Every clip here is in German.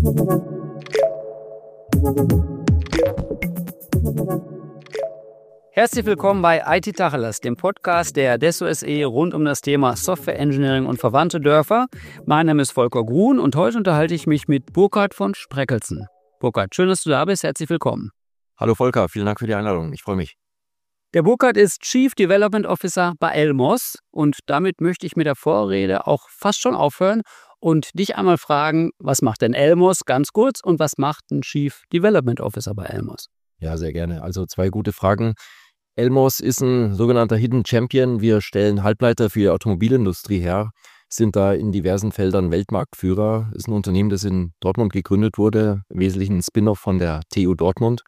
Herzlich willkommen bei IT Tacheles, dem Podcast der Desso SE rund um das Thema Software Engineering und verwandte Dörfer. Mein Name ist Volker Grun und heute unterhalte ich mich mit Burkhard von Spreckelsen. Burkhard, schön, dass du da bist. Herzlich willkommen. Hallo Volker, vielen Dank für die Einladung. Ich freue mich. Der Burkhard ist Chief Development Officer bei Elmos und damit möchte ich mit der Vorrede auch fast schon aufhören und dich einmal fragen, was macht denn Elmos ganz kurz und was macht ein Chief Development Officer bei Elmos? Ja, sehr gerne. Also 2 gute Fragen. Elmos ist ein sogenannter Hidden Champion. Wir stellen Halbleiter für die Automobilindustrie her, sind da in diversen Feldern Weltmarktführer. Ist ein Unternehmen, das in Dortmund gegründet wurde, im Wesentlichen ein Spin-off von der TU Dortmund.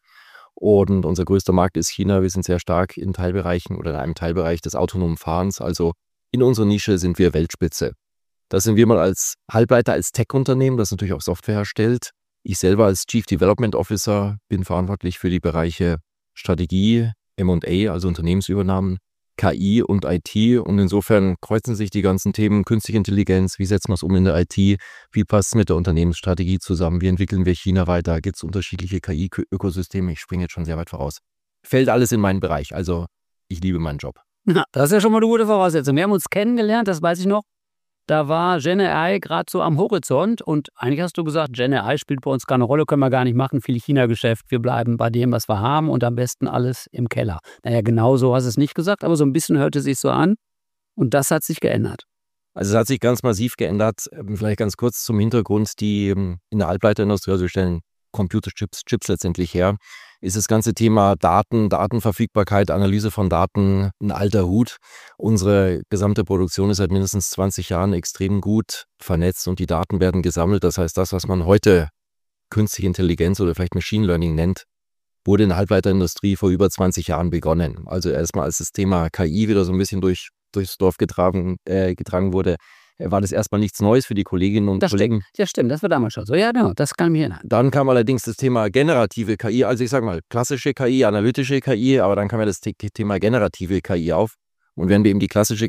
Und unser größter Markt ist China. Wir sind sehr stark in Teilbereichen oder in einem Teilbereich des autonomen Fahrens. Also in unserer Nische sind wir Weltspitze. Das sind wir mal als Halbleiter, als Tech-Unternehmen, das natürlich auch Software herstellt. Ich selber als Chief Development Officer bin verantwortlich für die Bereiche Strategie, M&A, also Unternehmensübernahmen, KI und IT. Und insofern kreuzen sich die ganzen Themen Künstliche Intelligenz, wie setzen wir es um in der IT, wie passt es mit der Unternehmensstrategie zusammen, wie entwickeln wir China weiter, gibt es unterschiedliche KI-Ökosysteme, ich springe jetzt schon sehr weit voraus. Fällt alles in meinen Bereich, also ich liebe meinen Job. Ja, das ist ja schon mal eine gute Voraussetzung. Wir haben uns kennengelernt, das weiß ich noch. Da war GenAI gerade so am Horizont und eigentlich hast du gesagt, GenAI spielt bei uns keine Rolle, können wir gar nicht machen, viel China-Geschäft, wir bleiben bei dem, was wir haben und am besten alles im Keller. Naja, genau so hast du es nicht gesagt, aber so ein bisschen hörte es sich so an und das hat sich geändert. Also es hat sich ganz massiv geändert, vielleicht ganz kurz zum Hintergrund, die in der Halbleiterindustrie, also wir stellen Computerchips letztendlich her, ist das ganze Thema Daten, Datenverfügbarkeit, Analyse von Daten ein alter Hut. Unsere gesamte Produktion ist seit mindestens 20 Jahren extrem gut vernetzt und die Daten werden gesammelt. Das heißt, das, was man heute künstliche Intelligenz oder vielleicht Machine Learning nennt, wurde in der Halbleiterindustrie vor über 20 Jahren begonnen. Also erstmal als das Thema KI wieder so ein bisschen durchs Dorf getragen wurde, war das erstmal nichts Neues für die Kolleginnen und Kollegen. Ja, stimmt, das war damals schon so. Ja, genau, das kann ich mich erinnern. Dann kam allerdings das Thema generative KI, also ich sage mal klassische KI, analytische KI, aber dann kam ja das Thema generative KI auf. Und während wir eben die klassische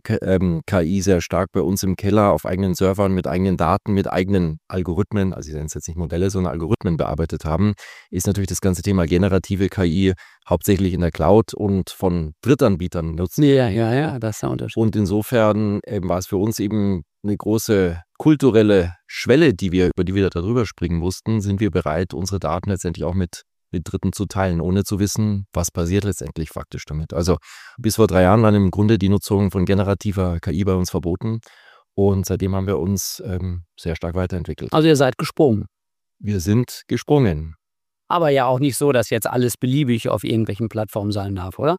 KI sehr stark bei uns im Keller auf eigenen Servern mit eigenen Daten, mit eigenen Algorithmen, also ich nenne es jetzt nicht Modelle, sondern Algorithmen bearbeitet haben, ist natürlich das ganze Thema generative KI hauptsächlich in der Cloud und von Drittanbietern nutzen. Ja, das ist der Unterschied. Und insofern war es für uns eben eine große kulturelle Schwelle, über die wir da drüber springen mussten, sind wir bereit, unsere Daten letztendlich auch mit Dritten zu teilen, ohne zu wissen, was passiert letztendlich faktisch damit. Also bis vor 3 Jahren war im Grunde die Nutzung von generativer KI bei uns verboten und seitdem haben wir uns sehr stark weiterentwickelt. Also ihr seid gesprungen. Wir sind gesprungen. Aber ja auch nicht so, dass jetzt alles beliebig auf irgendwelchen Plattformen sein darf, oder?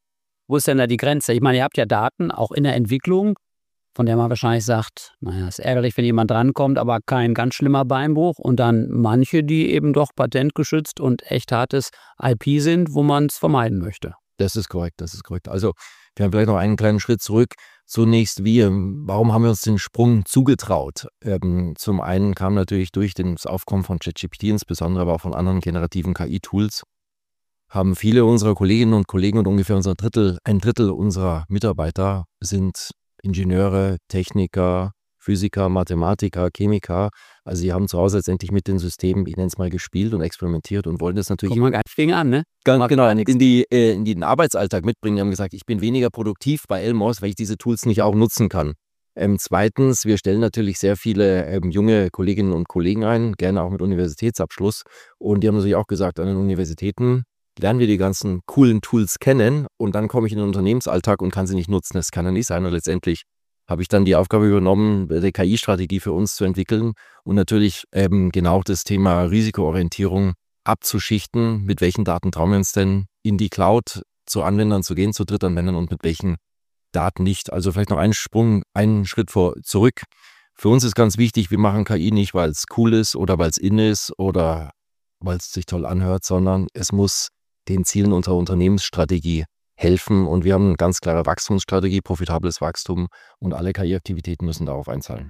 Wo ist denn da die Grenze? Ich meine, ihr habt ja Daten, auch in der Entwicklung, von der man wahrscheinlich sagt, naja, ist ärgerlich, wenn jemand drankommt, aber kein ganz schlimmer Beinbruch. Und dann manche, die eben doch patentgeschützt und echt hartes IP sind, wo man es vermeiden möchte. Das ist korrekt. Also wir haben vielleicht noch einen kleinen Schritt zurück. Zunächst warum haben wir uns den Sprung zugetraut? Zum einen kam natürlich durch das Aufkommen von ChatGPT, insbesondere aber auch von anderen generativen KI-Tools, haben viele unserer Kolleginnen und Kollegen und ungefähr ein Drittel unserer Mitarbeiter sind Ingenieure, Techniker, Physiker, Mathematiker, Chemiker. Also sie haben zu Hause letztendlich mit den Systemen, ich nenne es mal, gespielt und experimentiert und wollen das natürlich Kommt man gar nicht an, ne? Ganz genau, in den Arbeitsalltag mitbringen. Die haben gesagt, ich bin weniger produktiv bei Elmos, weil ich diese Tools nicht auch nutzen kann. Zweitens, wir stellen natürlich sehr viele junge Kolleginnen und Kollegen ein, gerne auch mit Universitätsabschluss. Und die haben natürlich auch gesagt, an den Universitäten lernen wir die ganzen coolen Tools kennen und dann komme ich in den Unternehmensalltag und kann sie nicht nutzen. Das kann ja nicht sein. Und letztendlich habe ich dann die Aufgabe übernommen, die KI-Strategie für uns zu entwickeln und natürlich genau das Thema Risikoorientierung abzuschichten. Mit welchen Daten trauen wir uns denn in die Cloud zu Anwendern zu gehen, zu Drittanwendern und mit welchen Daten nicht. Also vielleicht noch einen Schritt zurück. Für uns ist ganz wichtig, wir machen KI nicht, weil es cool ist oder weil es in ist oder weil es sich toll anhört, sondern es muss den Zielen unserer Unternehmensstrategie helfen. Und wir haben eine ganz klare Wachstumsstrategie, profitables Wachstum und alle KI-Aktivitäten müssen darauf einzahlen.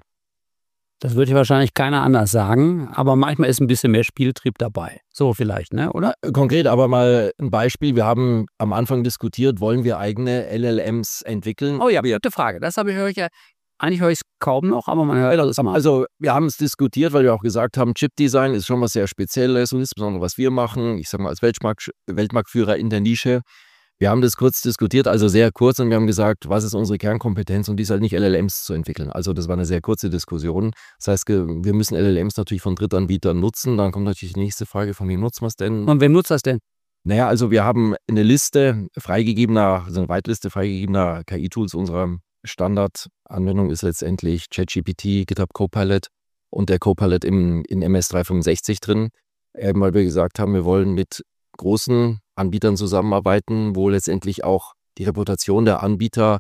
Das würde ja wahrscheinlich keiner anders sagen, aber manchmal ist ein bisschen mehr Spieltrieb dabei. So vielleicht, ne? Oder? Konkret aber mal ein Beispiel. Wir haben am Anfang diskutiert, wollen wir eigene LLMs entwickeln? Oh ja, gute Frage. Das höre ich ja Eigentlich höre ich es kaum noch, aber man hört es mal. Also wir haben es diskutiert, weil wir auch gesagt haben, Chip-Design ist schon was sehr Spezielles und insbesondere was wir machen, ich sage mal als Weltmarktführer in der Nische. Wir haben das kurz diskutiert, also sehr kurz, und wir haben gesagt, was ist unsere Kernkompetenz, und die ist halt nicht LLMs zu entwickeln. Also das war eine sehr kurze Diskussion. Das heißt, wir müssen LLMs natürlich von Drittanbietern nutzen. Dann kommt natürlich die nächste Frage, von wem nutzen wir es denn? Und wem nutzt das denn? Naja, also wir haben eine Liste freigegebener, also eine Weitliste freigegebener KI-Tools. Unsere Standardanwendung ist letztendlich ChatGPT, GitHub Copilot und der Copilot in MS365 drin, weil wir gesagt haben, wir wollen mit großen Anbietern zusammenarbeiten, wo letztendlich auch die Reputation der Anbieter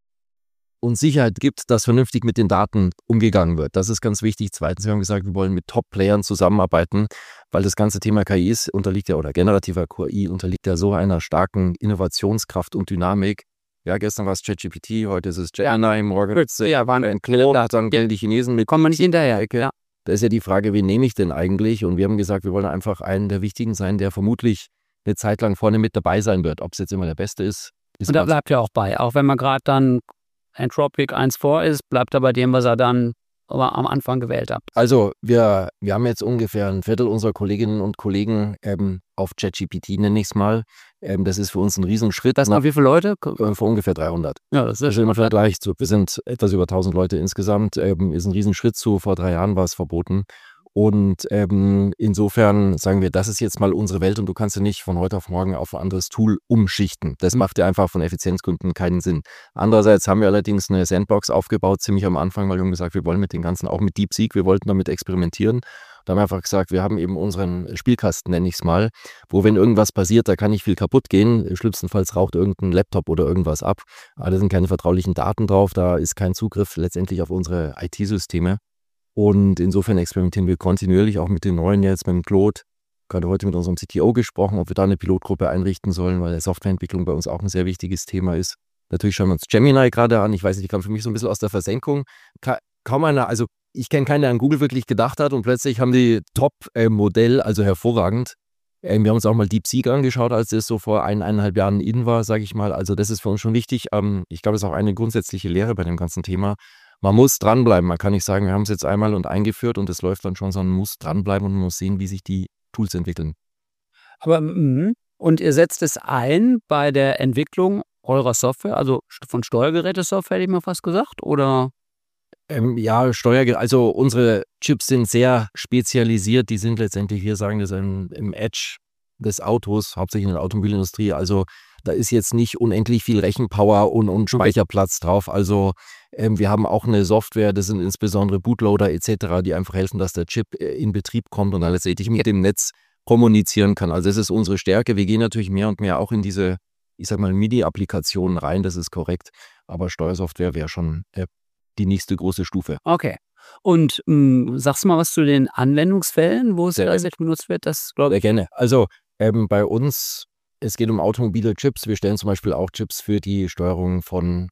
uns Sicherheit gibt, dass vernünftig mit den Daten umgegangen wird. Das ist ganz wichtig. Zweitens, wir haben gesagt, wir wollen mit Top-Playern zusammenarbeiten, weil das ganze Thema KI unterliegt ja, oder generativer KI unterliegt ja so einer starken Innovationskraft und Dynamik. Ja, gestern war es ChatGPT, heute ist es Gemini, morgen ist es Claude, dann gehen die Chinesen mit. Kommt man nicht hinterher. Ja. Da ist ja die Frage, wen nehme ich denn eigentlich? Und wir haben gesagt, wir wollen einfach einen der Wichtigen sein, der vermutlich eine Zeit lang vorne mit dabei sein wird. Ob es jetzt immer der Beste ist. Und da bleibt ja auch bei. Auch wenn man gerade dann Anthropic 1 vor ist, bleibt er bei dem, was er dann am Anfang gewählt hat. Also wir haben jetzt ungefähr ein Viertel unserer Kolleginnen und Kollegen auf ChatGPT, nenne ich es mal. Das ist für uns ein Riesenschritt. Das sind wie viele Leute? Für ungefähr 300. Ja, das ist im Vergleich zu. Wir sind etwas über 1000 Leute insgesamt. Ist ein Riesenschritt zu. Vor 3 Jahren war es verboten. Und insofern sagen wir, das ist jetzt mal unsere Welt und du kannst ja nicht von heute auf morgen auf ein anderes Tool umschichten. Das macht ja einfach von Effizienzgründen keinen Sinn. Andererseits haben wir allerdings eine Sandbox aufgebaut, ziemlich am Anfang, weil wir haben gesagt, wir wollen mit den ganzen, auch mit DeepSeek, wir wollten damit experimentieren. Da haben wir einfach gesagt, wir haben eben unseren Spielkasten, nenne ich es mal, wo, wenn irgendwas passiert, da kann nicht viel kaputt gehen. Schlimmstenfalls raucht irgendein Laptop oder irgendwas ab. Aber da sind keine vertraulichen Daten drauf, da ist kein Zugriff letztendlich auf unsere IT-Systeme. Und insofern experimentieren wir kontinuierlich auch mit den neuen jetzt, mit dem Claude. Gerade heute mit unserem CTO gesprochen, ob wir da eine Pilotgruppe einrichten sollen, weil Softwareentwicklung bei uns auch ein sehr wichtiges Thema ist. Natürlich schauen wir uns Gemini gerade an. Ich weiß nicht, die kam für mich so ein bisschen aus der Versenkung. Kaum einer, also ich kenne keinen, der an Google wirklich gedacht hat, und plötzlich haben die Top-Modell, also hervorragend. Wir haben uns auch mal DeepSeek angeschaut, als das so vor 1,5 Jahren in war, sage ich mal. Also das ist für uns schon wichtig. Ich glaube, das ist auch eine grundsätzliche Lehre bei dem ganzen Thema. Man muss dranbleiben. Man kann nicht sagen, wir haben es jetzt einmal und eingeführt und es läuft dann schon, sondern man muss dranbleiben und man muss sehen, wie sich die Tools entwickeln. Aber, und ihr setzt es ein bei der Entwicklung eurer Software, also von Steuergerätesoftware, hätte ich mal fast gesagt, oder? Ja, also unsere Chips sind sehr spezialisiert. Die sind letztendlich, wir sagen das im Edge des Autos, hauptsächlich in der Automobilindustrie. Also da ist jetzt nicht unendlich viel Rechenpower und Speicherplatz drauf. Also wir haben auch eine Software, das sind insbesondere Bootloader etc., die einfach helfen, dass der Chip in Betrieb kommt und dann letztendlich mit dem Netz kommunizieren kann. Also das ist unsere Stärke. Wir gehen natürlich mehr und mehr auch in diese, ich sag mal, MIDI-Applikationen rein, das ist korrekt. Aber Steuersoftware wäre schon die nächste große Stufe. Okay. Und sagst du mal was zu den Anwendungsfällen, wo es benutzt wird? Das glaube ich. Sehr gerne. Also bei uns, es geht um automobile Chips. Wir stellen zum Beispiel auch Chips für die Steuerung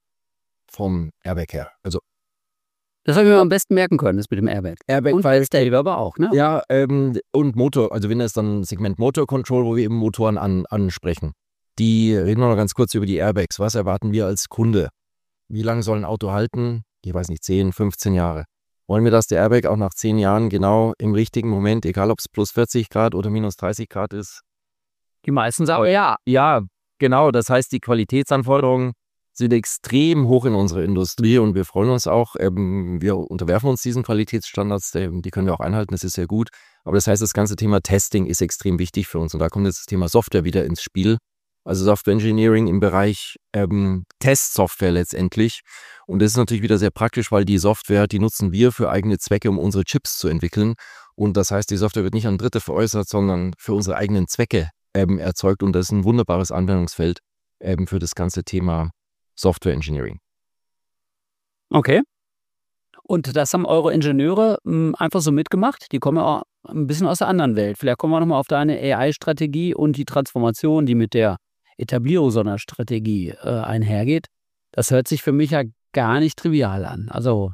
vom Airbag her. Also das habe ich mir am besten merken können, das mit dem Airbag. Und weil Stable aber auch, ne? Ja, und Motor, also wenn das dann Segment Motor Control, wo wir eben Motoren ansprechen. Die reden wir noch ganz kurz über die Airbags. Was erwarten wir als Kunde? Wie lange soll ein Auto halten? Ich weiß nicht, 10, 15 Jahre. Wollen wir, dass der Airbag auch nach 10 Jahren genau im richtigen Moment, egal ob es plus 40 Grad oder minus 30 Grad ist? Die meisten sagen ja. Ja, genau. Das heißt, die Qualitätsanforderungen sind extrem hoch in unserer Industrie und wir freuen uns auch. Wir unterwerfen uns diesen Qualitätsstandards, die können wir auch einhalten, das ist sehr gut. Aber das heißt, das ganze Thema Testing ist extrem wichtig für uns und da kommt jetzt das Thema Software wieder ins Spiel. Also Software Engineering im Bereich Testsoftware letztendlich. Und das ist natürlich wieder sehr praktisch, weil die Software, die nutzen wir für eigene Zwecke, um unsere Chips zu entwickeln. Und das heißt, die Software wird nicht an Dritte veräußert, sondern für unsere eigenen Zwecke erzeugt. Und das ist ein wunderbares Anwendungsfeld für das ganze Thema Software Engineering. Okay. Und das haben eure Ingenieure einfach so mitgemacht? Die kommen ja auch ein bisschen aus der anderen Welt. Vielleicht kommen wir nochmal auf deine AI-Strategie und die Transformation, die mit der Etablierung so einer Strategie einhergeht. Das hört sich für mich ja gar nicht trivial an. Also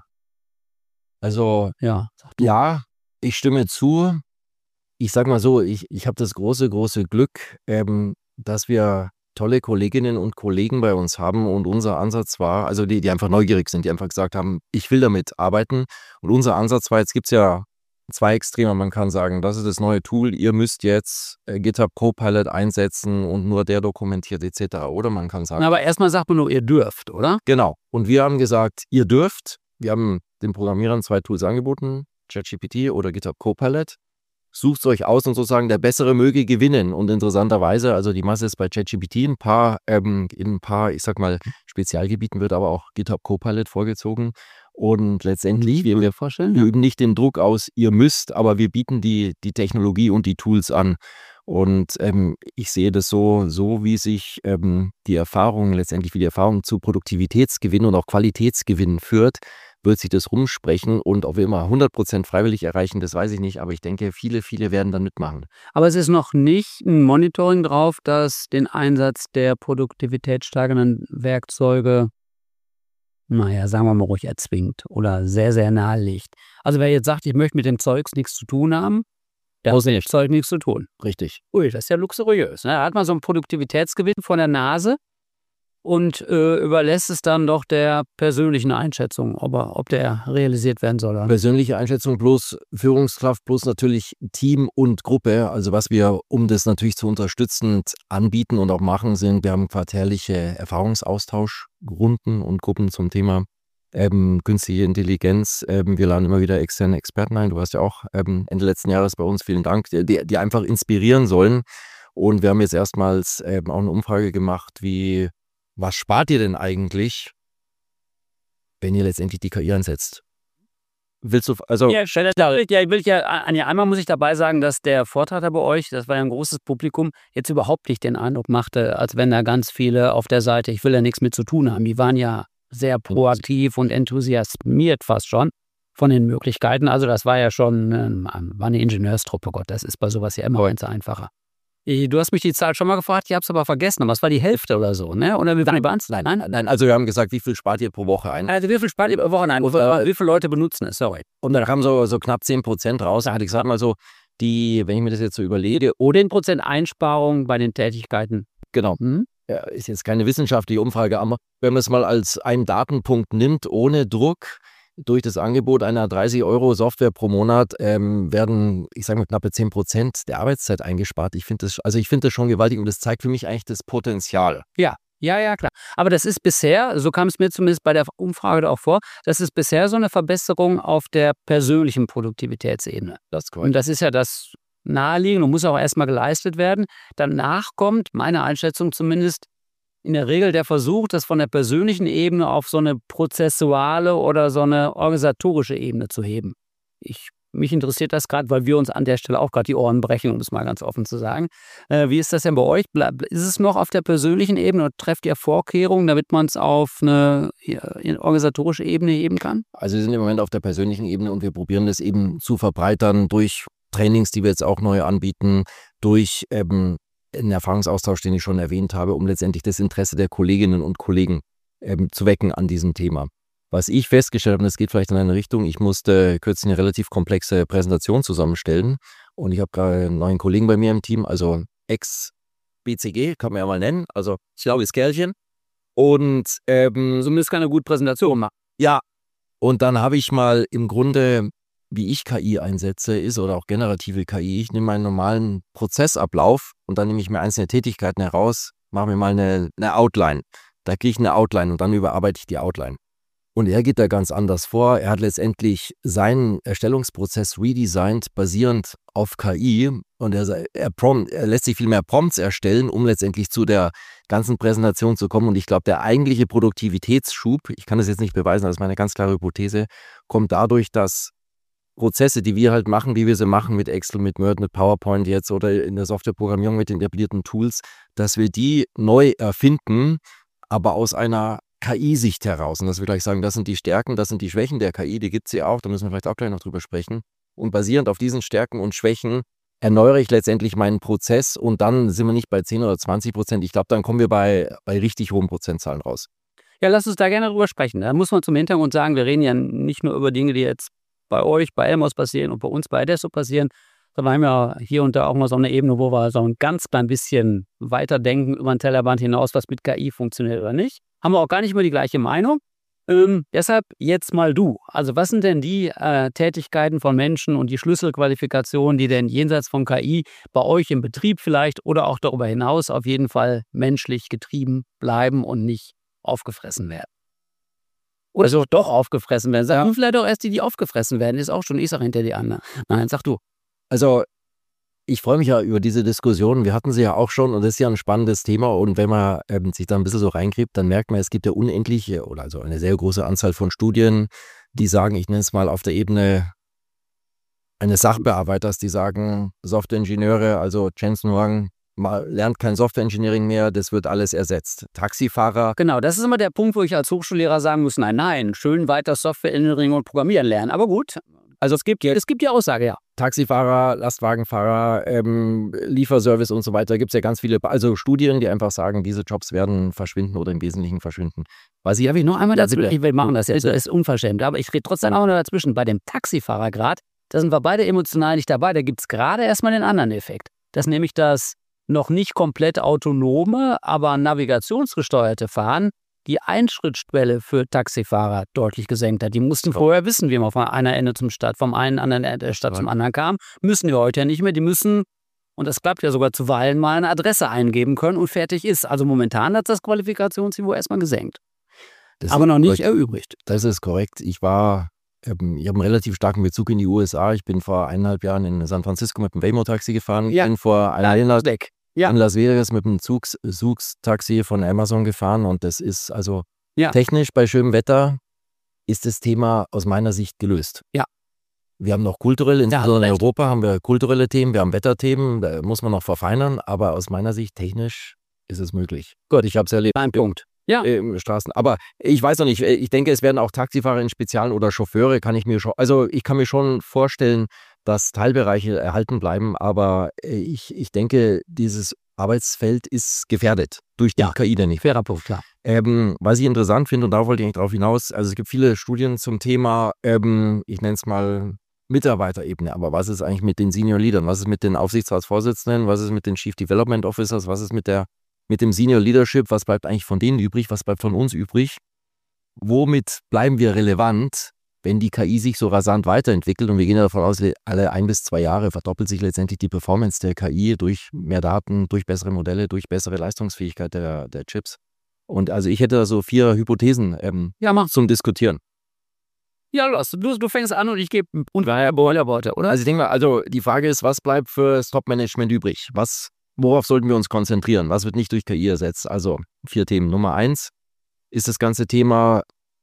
ja. Ja, ich stimme zu. Ich sag mal so, ich habe das große Glück, dass wir tolle Kolleginnen und Kollegen bei uns haben und unser Ansatz war, also die einfach neugierig sind, die einfach gesagt haben, ich will damit arbeiten. Und unser Ansatz war, jetzt gibt es ja zwei Extreme. Man kann sagen, das ist das neue Tool, ihr müsst jetzt GitHub Copilot einsetzen und nur der dokumentiert etc. Oder man kann sagen... Aber erstmal sagt man nur, ihr dürft, oder? Genau. Und wir haben gesagt, ihr dürft. Wir haben den Programmierern 2 Tools angeboten, ChatGPT oder GitHub Copilot. Sucht es euch aus und sozusagen der Bessere möge gewinnen. Und interessanterweise, also die Masse ist bei ChatGPT in ein paar, ich sag mal, Spezialgebieten wird aber auch GitHub Copilot vorgezogen. Und letztendlich, wir üben nicht den Druck aus, ihr müsst, aber wir bieten die Technologie und die Tools an. Und ich sehe das so wie sich die Erfahrung zu Produktivitätsgewinn und auch Qualitätsgewinn führt, wird sich das rumsprechen und ob wir immer 100% freiwillig erreichen, das weiß ich nicht, aber ich denke, viele werden dann mitmachen. Aber es ist noch nicht ein Monitoring drauf, das den Einsatz der produktivitätssteigernden Werkzeuge, sagen wir mal ruhig, erzwingt oder sehr, sehr nahelegt. Also wer jetzt sagt, ich möchte mit dem Zeugs nichts zu tun haben, der hat mit dem Zeug nichts zu tun. Richtig. Ui, das ist ja luxuriös. Ne? Da hat man so einen Produktivitätsgewinn von der Nase und überlässt es dann doch der persönlichen Einschätzung, ob der realisiert werden soll. Oder? Persönliche Einschätzung plus Führungskraft plus natürlich Team und Gruppe. Also was wir, um das natürlich zu unterstützen, anbieten und auch machen, sind, wir haben quartärliche Erfahrungsaustauschrunden und Gruppen zum Thema künstliche Intelligenz. Wir laden immer wieder externe Experten ein. Du warst ja auch Ende letzten Jahres bei uns, vielen Dank, die einfach inspirieren sollen. Und wir haben jetzt erstmals auch eine Umfrage gemacht, was spart ihr denn eigentlich, wenn ihr letztendlich die KI einsetzt? Willst du, also... Ja, Anja, einmal muss ich dabei sagen, dass der Vortrag bei euch, das war ja ein großes Publikum, jetzt überhaupt nicht den Eindruck machte, als wenn da ganz viele auf der Seite, ich will da nichts mit zu tun haben. Die waren ja sehr proaktiv und enthusiasmiert fast schon von den Möglichkeiten. Also das war ja schon war eine Ingenieurstruppe. Gott, das ist bei sowas ja immer ganz einfacher. Du hast mich die Zahl schon mal gefragt, ich habe es aber vergessen, aber es war die Hälfte oder so, ne? Oder wie waren es? Nein, also wir haben gesagt, wie viel spart ihr pro Woche ein? Also wie viel spart ihr pro Woche ein? Wie viele Leute benutzen es? Sorry. Und dann kamen so knapp 10% raus. Da hatte ich gesagt mal so, wenn ich mir das jetzt so überlege... 10% Einsparung bei den Tätigkeiten. Genau. Ja, ist jetzt keine wissenschaftliche Umfrage, aber wenn man es mal als einen Datenpunkt nimmt, ohne Druck, durch das Angebot einer 30 € Software pro Monat werden, ich sage mal, knappe 10% der Arbeitszeit eingespart. Ich finde das schon gewaltig und das zeigt für mich eigentlich das Potenzial. Ja, klar. Aber das ist bisher, so kam es mir zumindest bei der Umfrage auch vor, das ist bisher so eine Verbesserung auf der persönlichen Produktivitätsebene. Das ist korrekt. Und das ist ja das Naheliegende und muss auch erstmal geleistet werden. Danach kommt, meine Einschätzung zumindest, in der Regel der Versuch, das von der persönlichen Ebene auf so eine prozessuale oder so eine organisatorische Ebene zu heben. Mich interessiert das gerade, weil wir uns an der Stelle auch gerade die Ohren brechen, um es mal ganz offen zu sagen. Wie ist das denn bei euch? Ist es noch auf der persönlichen Ebene oder trefft ihr Vorkehrungen, damit man es auf eine organisatorische Ebene heben kann? Also wir sind im Moment auf der persönlichen Ebene und wir probieren das eben zu verbreitern durch Trainings, die wir jetzt auch neu anbieten, durch einen Erfahrungsaustausch, den ich schon erwähnt habe, um letztendlich das Interesse der Kolleginnen und Kollegen zu wecken an diesem Thema. Was ich festgestellt habe, und das geht vielleicht in eine Richtung, ich musste kürzlich eine relativ komplexe Präsentation zusammenstellen und ich habe gerade einen neuen Kollegen bei mir im Team, also Ex-BCG, kann man ja mal nennen, also schlaues Kerlchen. Und zumindest keine gute Präsentation machen. Ja, und dann habe ich mal im Grunde, wie ich KI einsetze, oder auch generative KI, ich nehme meinen normalen Prozessablauf und dann nehme ich mir einzelne Tätigkeiten heraus, mache mir mal eine Outline. Da kriege ich eine Outline und dann überarbeite ich die Outline. Und er geht da ganz anders vor. Er hat letztendlich seinen Erstellungsprozess redesigned, basierend auf KI. Und er lässt sich viel mehr Prompts erstellen, um letztendlich zu der ganzen Präsentation zu kommen. Und ich glaube, der eigentliche Produktivitätsschub, ich kann das jetzt nicht beweisen, das ist meine ganz klare Hypothese, kommt dadurch, dass Prozesse, die wir halt machen, wie wir sie machen mit Excel, mit Word, mit PowerPoint jetzt oder in der Softwareprogrammierung mit den etablierten Tools, dass wir die neu erfinden, aber aus einer KI-Sicht heraus. Und dass wir gleich sagen, das sind die Stärken, das sind die Schwächen der KI, die gibt es ja auch, da müssen wir vielleicht auch gleich noch drüber sprechen. Und basierend auf diesen Stärken und Schwächen erneuere ich letztendlich meinen Prozess und dann sind wir nicht bei 10 oder 20%. Ich glaube, dann kommen wir bei richtig hohen Prozentzahlen raus. Ja, lass uns da gerne drüber sprechen. Da muss man zum Hintergrund sagen, wir reden ja nicht nur über Dinge, die jetzt bei euch, bei Elmos passieren und bei uns bei Adesso passieren, sondern wir haben ja hier und da auch mal so eine Ebene, wo wir so ein ganz klein bisschen weiterdenken über den Tellerrand hinaus, was mit KI funktioniert oder nicht. Haben wir auch gar nicht immer die gleiche Meinung. Deshalb jetzt mal du. Also was sind denn die Tätigkeiten von Menschen und die Schlüsselqualifikationen, die denn jenseits von KI bei euch im Betrieb vielleicht oder auch darüber hinaus auf jeden Fall menschlich getrieben bleiben und nicht aufgefressen werden? Oder so doch aufgefressen werden. Sag vielleicht auch erst die aufgefressen werden, ist auch schon ich sag hinter die anderen. Nein, sag du. Also ich freue mich ja über diese Diskussion. Wir hatten sie ja auch schon und das ist ja ein spannendes Thema. Und wenn man sich da ein bisschen so reingräbt, dann merkt man, es gibt ja unendliche oder also eine sehr große Anzahl von Studien, die sagen, ich nenne es mal auf der Ebene eines Sachbearbeiters, die sagen, Softwareingenieure, also Jensen Huang, lernt kein Software-Engineering mehr, das wird alles ersetzt. Taxifahrer. Genau, das ist immer der Punkt, wo ich als Hochschullehrer sagen muss, nein, schön weiter Software-Engineering und Programmieren lernen. Aber gut, also es gibt die Aussage, ja. Taxifahrer, Lastwagenfahrer, Lieferservice und so weiter, gibt es ja ganz viele, also Studien, die einfach sagen, diese Jobs werden verschwinden oder im Wesentlichen verschwinden. Darf ich noch einmal dazwischen? Wir machen das jetzt, das ist unverschämt, aber ich rede trotzdem auch noch dazwischen. Bei dem Taxifahrer gerade, da sind wir beide emotional nicht dabei, da gibt es gerade erstmal den anderen Effekt. Das ist nämlich das noch nicht komplett autonome, aber navigationsgesteuerte Fahren, die Einschrittschwelle für Taxifahrer deutlich gesenkt hat. Die mussten vorher wissen, wie man vom einen Ende vom einen anderen Ende der Stadt zum anderen kam. Müssen die heute ja nicht mehr. Die müssen, und das klappt ja sogar zuweilen, mal eine Adresse eingeben können und fertig ist. Also momentan hat das Qualifikationsniveau erstmal gesenkt. Aber noch nicht erübrigt. Das ist korrekt. Ich habe einen relativ starken Bezug in die USA. Ich bin vor 1,5 Jahren in San Francisco mit dem Waymo-Taxi gefahren. Ich bin vor in Las Vegas mit dem Zugstaxi von Amazon gefahren und das ist also technisch bei schönem Wetter ist das Thema aus meiner Sicht gelöst. Ja. Wir haben noch kulturelle, insbesondere in Europa haben wir kulturelle Themen, wir haben Wetterthemen, da muss man noch verfeinern, aber aus meiner Sicht technisch ist es möglich. Gut, ich habe es erlebt. Ein Punkt. Ja. Straßen. Aber ich weiß noch nicht, ich denke, es werden auch Taxifahrer in Spezialen oder Chauffeure, ich kann mir schon vorstellen, dass Teilbereiche erhalten bleiben, aber ich denke, dieses Arbeitsfeld ist gefährdet durch die KI, denn nicht. Fairer Punkt, klar. Was ich interessant finde, und da wollte ich darauf hinaus, also es gibt viele Studien zum Thema, ich nenne es mal Mitarbeiterebene, aber was ist eigentlich mit den Senior Leadern, was ist mit den Aufsichtsratsvorsitzenden, was ist mit den Chief Development Officers, was ist mit dem Senior Leadership, was bleibt eigentlich von denen übrig, was bleibt von uns übrig? Womit bleiben wir relevant, wenn die KI sich so rasant weiterentwickelt? Und wir gehen ja davon aus, alle 1 bis 2 Jahre verdoppelt sich letztendlich die Performance der KI durch mehr Daten, durch bessere Modelle, durch bessere Leistungsfähigkeit der Chips. Und also ich hätte da so 4 Hypothesen zum Diskutieren. Ja, los, du fängst an und ich gebe Worte, oder? Also ich denke mal, die Frage ist, was bleibt für das Top-Management übrig? Worauf sollten wir uns konzentrieren? Was wird nicht durch KI ersetzt? Also 4 Themen. Nummer 1 ist das ganze Thema,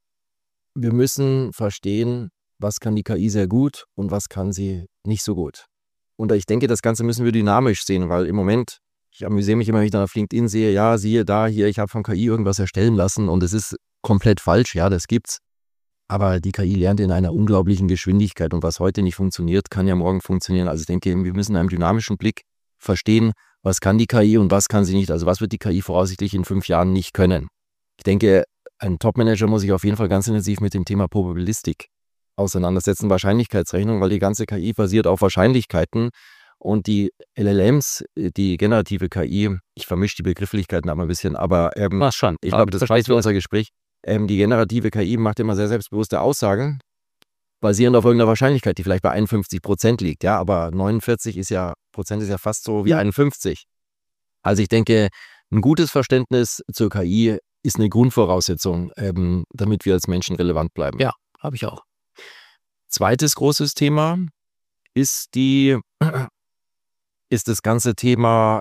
wir müssen verstehen, was kann die KI sehr gut und was kann sie nicht so gut. Und ich denke, das Ganze müssen wir dynamisch sehen, weil im Moment, ich amüsiere mich immer, wenn ich dann auf LinkedIn sehe, ja, siehe da, hier, ich habe von KI irgendwas erstellen lassen und es ist komplett falsch, ja, das gibt's. Aber die KI lernt in einer unglaublichen Geschwindigkeit und was heute nicht funktioniert, kann ja morgen funktionieren. Also ich denke, wir müssen in einem dynamischen Blick verstehen, was kann die KI und was kann sie nicht. Also was wird die KI voraussichtlich in 5 Jahren nicht können. Ich denke, ein Top-Manager muss sich auf jeden Fall ganz intensiv mit dem Thema Probabilistik auseinandersetzen, Wahrscheinlichkeitsrechnung, weil die ganze KI basiert auf Wahrscheinlichkeiten und die LLMs, die generative KI, ich vermische die Begrifflichkeiten aber ein bisschen, aber ich glaube, das reicht für unser Gespräch. Die generative KI macht immer sehr selbstbewusste Aussagen, basierend auf irgendeiner Wahrscheinlichkeit, die vielleicht bei 51% liegt, ja, aber 49% ist ja fast so wie 51. Also ich denke, ein gutes Verständnis zur KI ist eine Grundvoraussetzung, damit wir als Menschen relevant bleiben. Ja, habe ich auch. Zweites großes Thema ist das ganze Thema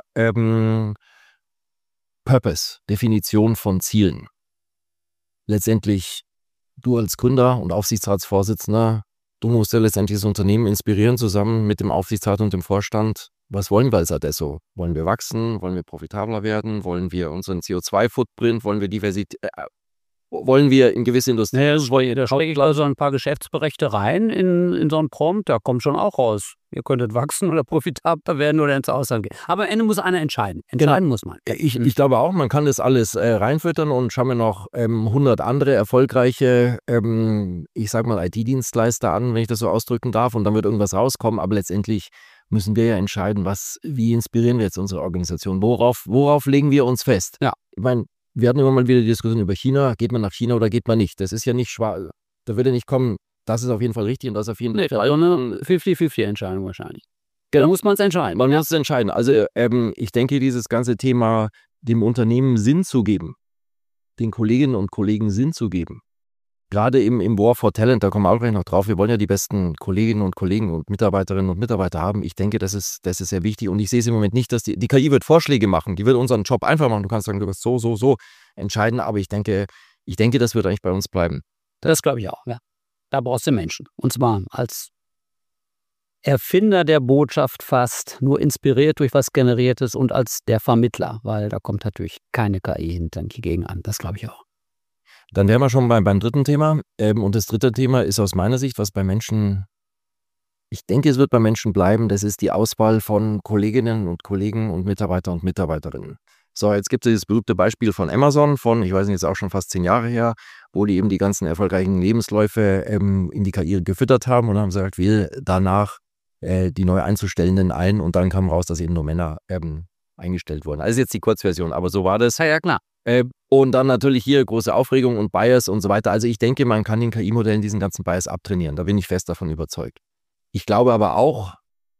Purpose, Definition von Zielen. Letztendlich, du als Gründer und Aufsichtsratsvorsitzender, du musst ja letztendlich das Unternehmen inspirieren, zusammen mit dem Aufsichtsrat und dem Vorstand. Was wollen wir als Adesso? Wollen wir wachsen? Wollen wir profitabler werden? Wollen wir unseren CO2-Footprint? Wollen wir Diversität? Wollen wir in gewisse Industrien? Naja, da schaue ich also ein paar Geschäftsberichte rein in so einen Prompt, da kommt schon auch raus. Ihr könntet wachsen oder profitabler werden oder ins Ausland gehen. Aber am Ende muss einer entscheiden. Entscheiden muss man. Ja, ich glaube auch, man kann das alles reinfüttern und schauen wir noch 100 andere erfolgreiche, ich sag mal IT-Dienstleister an, wenn ich das so ausdrücken darf, und dann wird irgendwas rauskommen. Aber letztendlich müssen wir ja entscheiden, wie inspirieren wir jetzt unsere Organisation? Worauf legen wir uns fest? Ja. Ich meine, wir hatten immer mal wieder die Diskussion über China. Geht man nach China oder geht man nicht? Das ist ja nicht schwarz. Da würde nicht kommen, das ist auf jeden Fall richtig und das ist auf jeden Fall. Nee, also eine 50-50-Entscheidung wahrscheinlich. Da muss man es entscheiden. Man muss es entscheiden. Also ich denke, dieses ganze Thema, dem Unternehmen Sinn zu geben, den Kolleginnen und Kollegen Sinn zu geben, gerade im War for Talent, da kommen wir auch gleich noch drauf, wir wollen ja die besten Kolleginnen und Kollegen und Mitarbeiterinnen und Mitarbeiter haben. Ich denke, das ist sehr wichtig und ich sehe es im Moment nicht, dass die KI wird Vorschläge machen, die wird unseren Job einfach machen. Du kannst sagen, du wirst so entscheiden, aber ich denke, das wird eigentlich bei uns bleiben. Das glaube ich auch, ja. Da brauchst du Menschen. Und zwar als Erfinder der Botschaft fast, nur inspiriert durch was Generiertes und als der Vermittler, weil da kommt natürlich keine KI hingegen an. Das glaube ich auch. Dann wären wir schon beim dritten Thema. Und das dritte Thema ist aus meiner Sicht, was bei Menschen, ich denke, es wird bei Menschen bleiben, das ist die Auswahl von Kolleginnen und Kollegen und Mitarbeiter und Mitarbeiterinnen. So, jetzt gibt es dieses berühmte Beispiel von Amazon ich weiß nicht, jetzt auch schon fast 10 Jahre her, wo die eben die ganzen erfolgreichen Lebensläufe in die KI gefüttert haben und haben gesagt, wähle danach die neu Einzustellenden ein und dann kam raus, dass eben nur Männer eingestellt wurden. Also jetzt die Kurzversion, aber so war das. Ja, klar. Und dann natürlich hier große Aufregung und Bias und so weiter. Also ich denke, man kann den KI-Modellen diesen ganzen Bias abtrainieren. Da bin ich fest davon überzeugt. Ich glaube aber auch,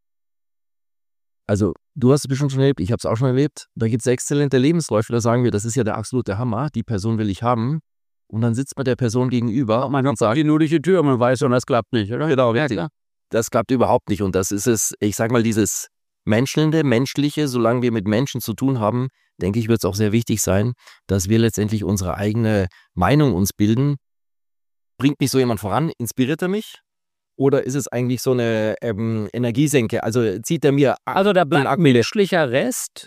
also du hast es bestimmt schon erlebt, ich habe es auch schon erlebt, da gibt es exzellente Lebensläufe, da sagen wir, das ist ja der absolute Hammer, die Person will ich haben. Und dann sitzt man der Person gegenüber und sagt, nur durch die Tür, man weiß schon, das klappt nicht, oder? Genau, ja, klar. Das klappt überhaupt nicht. Und das ist es, ich sag mal, dieses Menschliche, solange wir mit Menschen zu tun haben, denke ich, wird es auch sehr wichtig sein, dass wir letztendlich unsere eigene Meinung uns bilden. Bringt mich so jemand voran? Inspiriert er mich? Oder ist es eigentlich so eine Energiesenke? Also zieht er mir... Also da bleibt ein menschlicher Rest,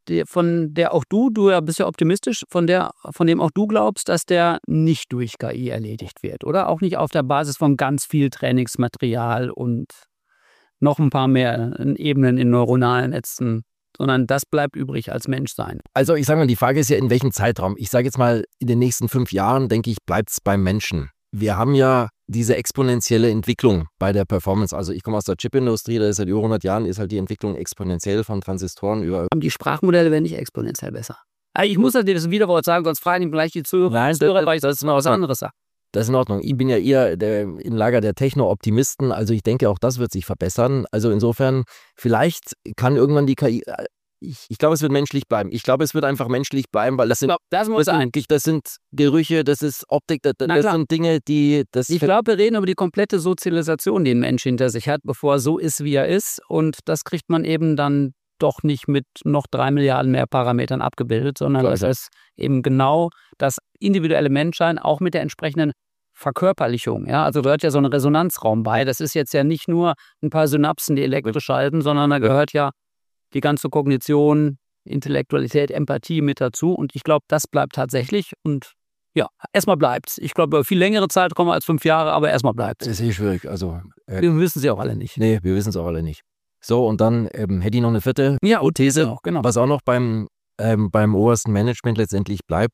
von der auch du bist ja optimistisch, von dem auch du glaubst, dass der nicht durch KI erledigt wird, oder? Auch nicht auf der Basis von ganz viel Trainingsmaterial und noch ein paar mehr Ebenen in neuronalen Netzen, sondern das bleibt übrig als Menschsein. Also ich sage mal, die Frage ist ja, in welchem Zeitraum? Ich sage jetzt mal, in den nächsten 5 Jahren, denke ich, bleibt es beim Menschen. Wir haben ja diese exponentielle Entwicklung bei der Performance. Also ich komme aus der Chipindustrie, da ist seit über 100 Jahren ist halt die Entwicklung exponentiell von Transistoren über... Die Sprachmodelle werden nicht exponentiell besser. Ich muss das Widerwort sagen, sonst fragen ihm gleich die Zuhörer, weil das ist noch was anderes. Das ist in Ordnung. Ich bin ja eher im Lager der Techno-Optimisten, also ich denke, auch das wird sich verbessern. Also insofern, vielleicht kann irgendwann die KI... Ich glaube, es wird menschlich bleiben. Ich glaube, es wird einfach menschlich bleiben, weil das sind Gerüche, das ist Optik, das sind Dinge, die... Ich glaube, wir reden über die komplette Sozialisation, die ein Mensch hinter sich hat, bevor er so ist, wie er ist. Und das kriegt man eben dann doch nicht mit noch 3 Milliarden mehr Parametern abgebildet, sondern das ist eben genau das individuelle Menschsein, auch mit der entsprechenden Verkörperlichung. Ja? Also gehört ja so ein Resonanzraum bei. Das ist jetzt ja nicht nur ein paar Synapsen, die elektrisch schalten, sondern da gehört ja die ganze Kognition, Intellektualität, Empathie mit dazu. Und ich glaube, das bleibt tatsächlich. Und ja, erstmal bleibt's. Ich glaube, über viel längere Zeitraum als 5 Jahre, aber erstmal bleibt's. Das ist schwierig. Also, wir wissen sie auch alle nicht. Nee, wir wissen es auch alle nicht. So, und dann hätte ich noch eine vierte These, auch, genau. Was auch noch beim obersten Management letztendlich bleibt.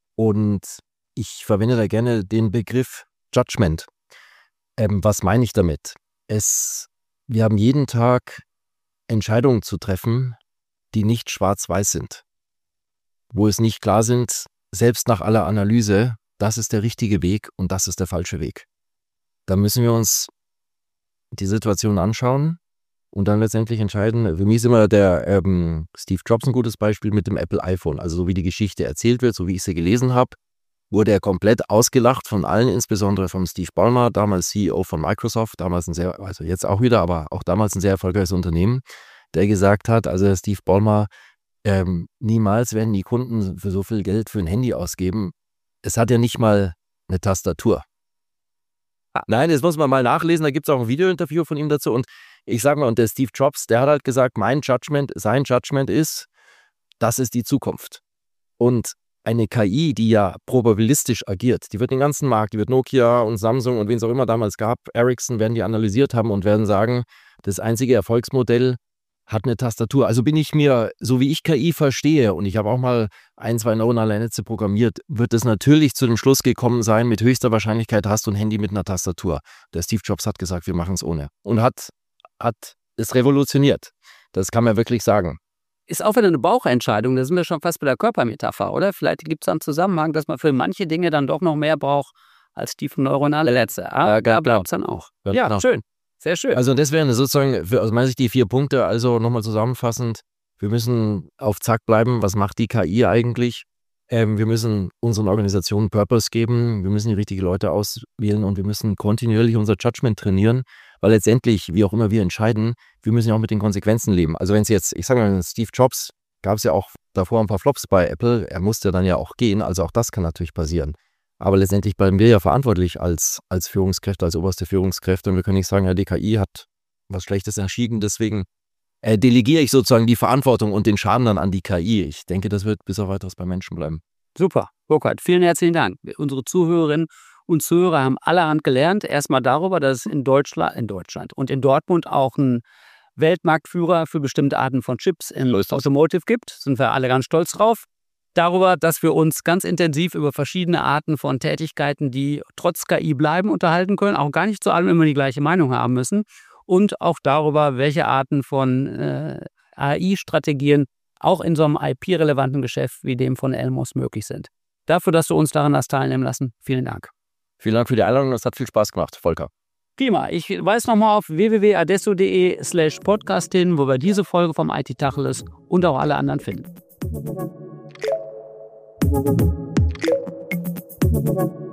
Und ich verwende da gerne den Begriff Judgment. Was meine ich damit? Wir haben jeden Tag Entscheidungen zu treffen, die nicht schwarz-weiß sind. Wo es nicht klar sind, selbst nach aller Analyse, das ist der richtige Weg und das ist der falsche Weg. Da müssen wir uns die Situation anschauen und dann letztendlich entscheiden. Für mich ist immer der Steve Jobs ein gutes Beispiel mit dem Apple iPhone. Also so wie die Geschichte erzählt wird, so wie ich sie gelesen habe, wurde er komplett ausgelacht von allen, insbesondere von Steve Ballmer, damals CEO von Microsoft, also jetzt auch wieder, aber auch damals ein sehr erfolgreiches Unternehmen, der gesagt hat, also Steve Ballmer, niemals werden die Kunden für so viel Geld für ein Handy ausgeben. Es hat ja nicht mal eine Tastatur. Nein, das muss man mal nachlesen, da gibt es auch ein Videointerview von ihm dazu und ich sage mal, und der Steve Jobs, der hat halt gesagt, sein Judgment ist, das ist die Zukunft. Und eine KI, die ja probabilistisch agiert, die wird den ganzen Markt, die wird Nokia und Samsung und wen es auch immer damals gab, Ericsson, werden die analysiert haben und werden sagen, das einzige Erfolgsmodell hat eine Tastatur. Also bin ich mir, so wie ich KI verstehe, und ich habe auch mal 1, 2 neuronale Netze programmiert, wird es natürlich zu dem Schluss gekommen sein, mit höchster Wahrscheinlichkeit hast du ein Handy mit einer Tastatur. Der Steve Jobs hat gesagt, wir machen es ohne. Und hat es revolutioniert. Das kann man wirklich sagen. Ist auch wieder eine Bauchentscheidung, da sind wir schon fast bei der Körpermetapher, oder? Vielleicht gibt es einen Zusammenhang, dass man für manche Dinge dann doch noch mehr braucht als tiefe neuronale Netze. Da bleibt es dann auch. Ja, genau. Schön. Sehr schön. Also das wären sozusagen aus meiner Sicht die 4 Punkte. Also nochmal zusammenfassend, wir müssen auf Zack bleiben. Was macht die KI eigentlich? Wir müssen unseren Organisationen Purpose geben. Wir müssen die richtigen Leute auswählen und wir müssen kontinuierlich unser Judgment trainieren, weil letztendlich, wie auch immer wir entscheiden, wir müssen ja auch mit den Konsequenzen leben. Also wenn es jetzt, ich sage mal, Steve Jobs, gab es ja auch davor ein paar Flops bei Apple. Er musste dann ja auch gehen. Also auch das kann natürlich passieren. Aber letztendlich bleiben wir ja verantwortlich als Führungskräfte, als oberste Führungskräfte. Und wir können nicht sagen, ja, die KI hat was Schlechtes entschieden, deswegen delegiere ich sozusagen die Verantwortung und den Schaden dann an die KI. Ich denke, das wird bis auf weiteres bei Menschen bleiben. Super, Burkhard, vielen herzlichen Dank. Unsere Zuhörerinnen und Zuhörer haben allerhand gelernt. Erstmal darüber, dass es in Deutschland und in Dortmund auch einen Weltmarktführer für bestimmte Arten von Chips in Automotive gibt. Sind wir alle ganz stolz drauf. Darüber, dass wir uns ganz intensiv über verschiedene Arten von Tätigkeiten, die trotz KI bleiben, unterhalten können, auch gar nicht zu allem immer die gleiche Meinung haben müssen. Und auch darüber, welche Arten von AI-Strategien auch in so einem IP-relevanten Geschäft wie dem von Elmos möglich sind. Dafür, dass du uns daran hast teilnehmen lassen, vielen Dank. Vielen Dank für die Einladung, das hat viel Spaß gemacht, Volker. Prima, ich weise nochmal auf www.adesso.de/podcast hin, wo wir diese Folge vom IT-Tacheles und auch alle anderen finden.